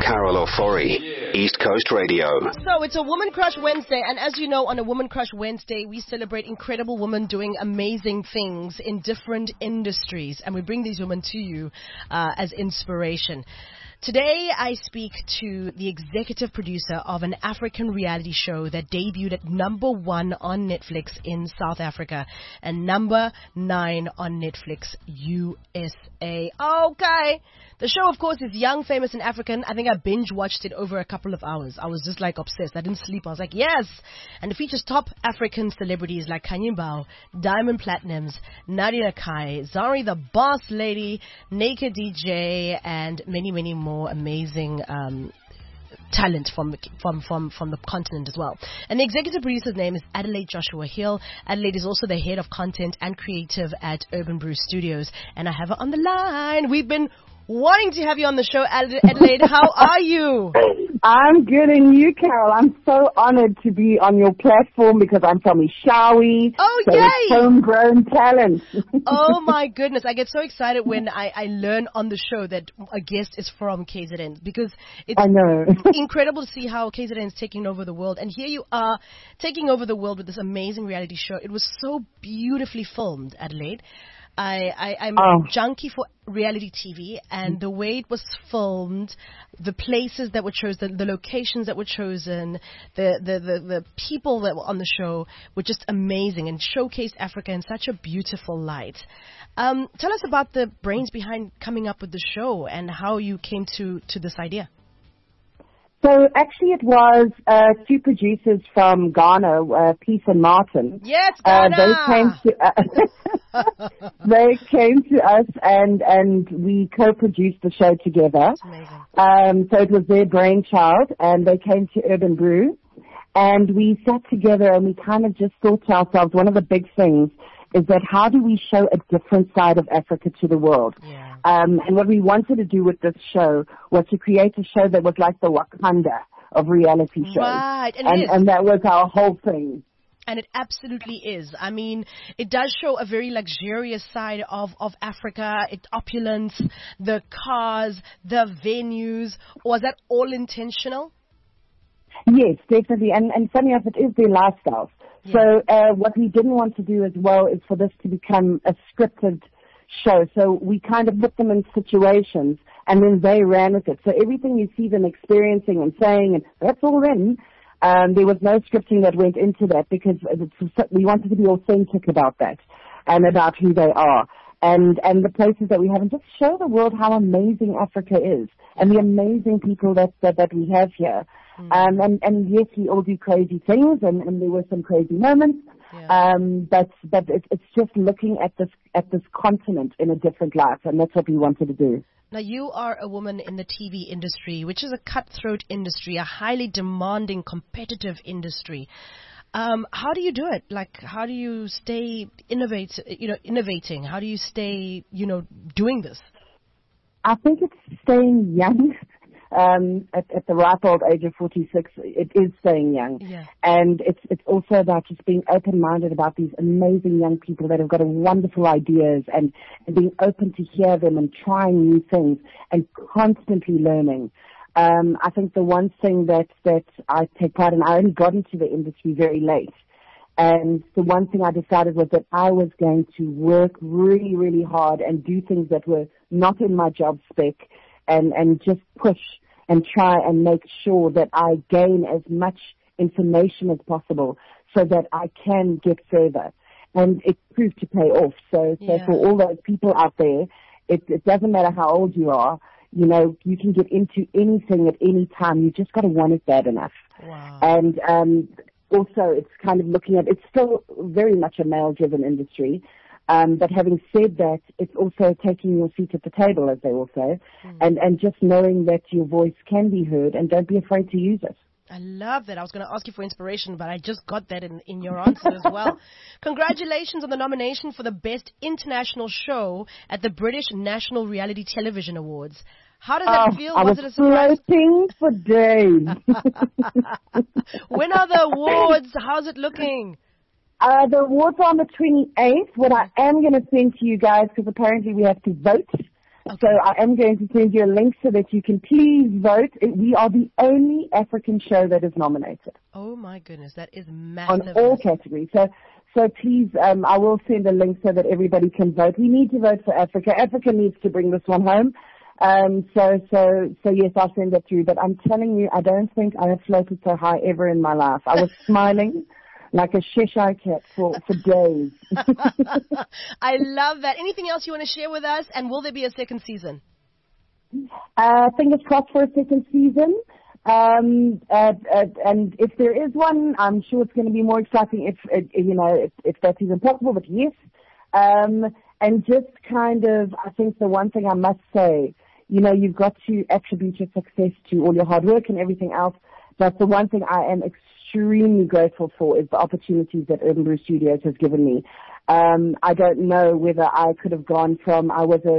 Carol Ofori, East Coast Radio. So it's a Woman Crush Wednesday, and as you know, on a Woman Crush Wednesday, we celebrate incredible women doing amazing things in different industries, and we bring these women to you as inspiration. Today, I speak to the executive producer of an African reality show that debuted at #1 on Netflix in South Africa and #9 on Netflix USA. Okay. The show, of course, is Young, Famous, and African. I think I binge watched it over a couple of hours. I was just like obsessed. I didn't sleep. I was like, yes. And it features top African celebrities like Kanye Mbao, Diamond Platnumz, Nadia Nakai, Zari the Boss Lady, Naked DJ, and many, many more amazing talent from the continent as well. And the executive producer's name is Adelaide Joshua Hill. Adelaide is also the head of content and creative at Urban Brew Studios, and I have her on the line. We've been wanting to have you on the show, Adelaide. How are you? I'm good, and you, Carol? I'm so honored to be on your platform because I'm from Ishawi. Oh, so yay! It's homegrown talent. Oh, my goodness. I get so excited when I learn on the show that a guest is from KZN because it's I know. incredible to see how KZN is taking over the world. And here you are taking over the world with this amazing reality show. It was so beautifully filmed, Adelaide. I'm a junkie for reality TV, and the way it was filmed, the places that were chosen, the locations that were chosen, the people that were on the show were just amazing and showcased Africa in such a beautiful light. Tell us about the brains behind coming up with the show and how you came to this idea. So actually it was two producers from Ghana, Peace and Martin. Yes, Ghana! They came to us and we co-produced the show together. That's amazing. So it was their brainchild, and they came to Urban Brew, and we sat together and we kind of just thought to ourselves, one of the big things is that how do we show a different side of Africa to the world? Yeah. And what we wanted to do with this show was to create a show that was like the Wakanda of reality shows. Right, and that was our whole thing. And it absolutely is. I mean, it does show a very luxurious side of Africa. It's opulence, the cars, the venues. Was that all intentional? Yes, definitely. And funny enough, it is their lifestyles. Yeah. So what we didn't want to do as well is for this to become a scripted show. So we kind of put them in situations and then they ran with it. So everything you see them experiencing and saying, and that's all in. There was no scripting that went into that because we wanted to be authentic about that and about who they are and the places that we have, and just show the world how amazing Africa is and the amazing people that we have here. Mm. And yes, we all do crazy things, and there were some crazy moments. Yeah. But it's just looking at this continent in a different light, and that's what we wanted to do. Now, you are a woman in the TV industry, which is a cutthroat industry, a highly demanding, competitive industry. How do you do it? Like, how do you stay innovating? How do you stay, doing this? I think it's staying young. At the ripe old age of 46, it is staying young. Yeah. And it's also about just being open-minded about these amazing young people that have got wonderful ideas and being open to hear them and trying new things and constantly learning. I think the one thing that I take pride in, I only got into the industry very late. And the one thing I decided was that I was going to work really, really hard and do things that were not in my job spec and just push and try and make sure that I gain as much information as possible so that I can get further. And it proved to pay off. So for all those people out there, it doesn't matter how old you are, you can get into anything at any time. You just got to want it bad enough. Wow. And also it's kind of looking at, it's still very much a male-driven industry. But having said that, it's also taking your seat at the table, as they will say, and just knowing that your voice can be heard and don't be afraid to use it. I love that. I was going to ask you for inspiration, but I just got that in your answer as well. Congratulations on the nomination for the Best International Show at the British National Reality Television Awards. How does that feel? Was it a surprise? Floating for days. When are the awards? How's it looking? The awards are on the 28th. What I am going to send to you guys, because apparently we have to vote Okay. So I am going to send you a link so that you can please vote. We are the only African show that is nominated. Oh my goodness, that is massive. On all categories. So please, I will send a link so that everybody can vote. We need to vote for Africa. Africa needs to bring this one home. So yes, I'll send that through. But I'm telling you, I don't think I have floated so high ever in my life. I was smiling like a Cheshire cat for days. I love that. Anything else you want to share with us? And will there be a second season? Fingers crossed for a second season. And if there is one, I'm sure it's going to be more exciting if that's even possible. But yes, and just kind of, I think the one thing I must say, you've got to attribute your success to all your hard work and everything else. But the one thing I am extremely grateful for is the opportunities that Urban Brew Studios has given me. I don't know whether I could have gone from, I was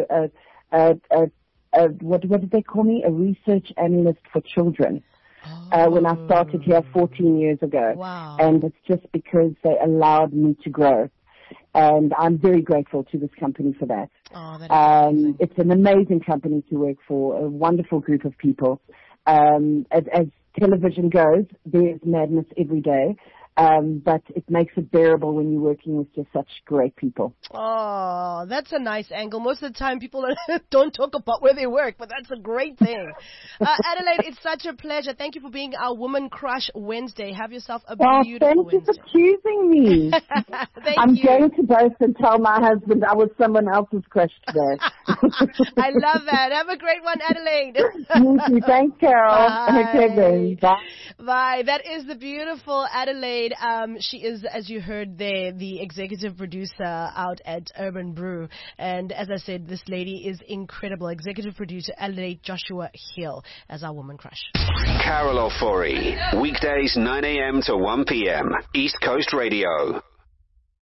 what did they call me? A research analyst for children. When I started here 14 years ago. Wow. And it's just because they allowed me to grow. And I'm very grateful to this company for that. Oh, that is amazing. It's an amazing company to work for, a wonderful group of people. As television goes, there's madness every day. But it makes it bearable when you're working with just such great people. Oh, that's a nice angle. Most of the time people don't talk about where they work, but that's a great thing. Adelaide, it's such a pleasure. Thank you for being our Woman Crush Wednesday. Have yourself a beautiful Wednesday. Thank you for choosing me. I'm going to boast and tell my husband I was someone else's crush today. I love that. Have a great one, Adelaide. You too. Thanks, Carol. Bye. Okay, then. Bye. Bye. That is the beautiful Adelaide. She is, as you heard there, the executive producer out at Urban Brew. And as I said, this lady is incredible. Executive producer Adelaide Joshua Hill as our Woman Crush. Carol Ofori, weekdays 9 a.m. to 1 p.m. East Coast Radio.